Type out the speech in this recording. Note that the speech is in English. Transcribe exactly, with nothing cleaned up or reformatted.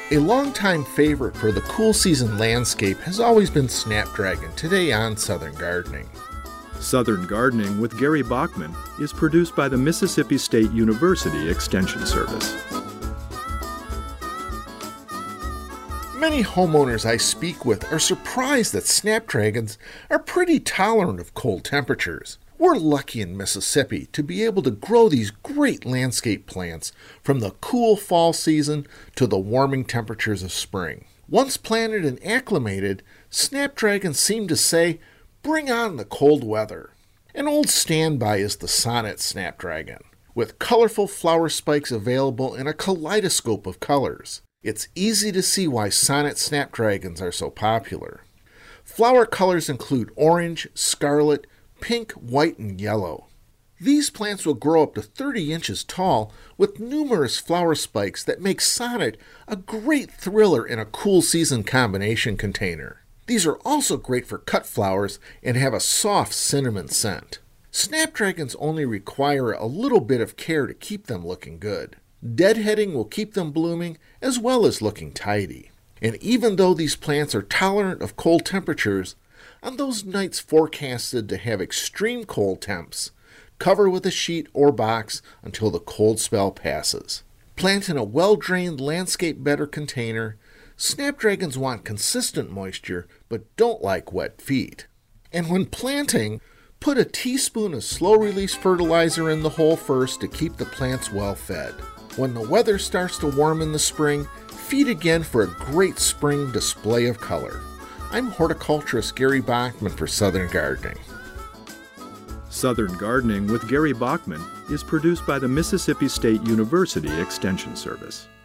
A longtime favorite for the cool season landscape has always been snapdragon, today on Southern Gardening. Southern Gardening with Gary Bachman is produced by the Mississippi State University Extension Service. Many homeowners I speak with are surprised that snapdragons are pretty tolerant of cold temperatures. We're lucky in Mississippi to be able to grow these great landscape plants from the cool fall season to the warming temperatures of spring. Once planted and acclimated, snapdragons seem to say, "Bring on the cold weather." An old standby is the Sonnet snapdragon, with colorful flower spikes available in a kaleidoscope of colors. It's easy to see why Sonnet snapdragons are so popular. Flower colors include orange, scarlet, pink, white, and yellow. These plants will grow up to thirty inches tall with numerous flower spikes that make Sonnet a great thriller in a cool season combination container. These are also great for cut flowers and have a soft cinnamon scent. Snapdragons only require a little bit of care to keep them looking good. Deadheading will keep them blooming as well as looking tidy. And even though these plants are tolerant of cold temperatures, on those nights forecasted to have extreme cold temps, cover with a sheet or box until the cold spell passes. Plant in a well-drained landscape bedder container. Snapdragons want consistent moisture but don't like wet feet. And when planting, put a teaspoon of slow-release fertilizer in the hole first to keep the plants well fed. When the weather starts to warm in the spring, feed again for a great spring display of color. I'm horticulturist Gary Bachman for Southern Gardening. Southern Gardening with Gary Bachman is produced by the Mississippi State University Extension Service.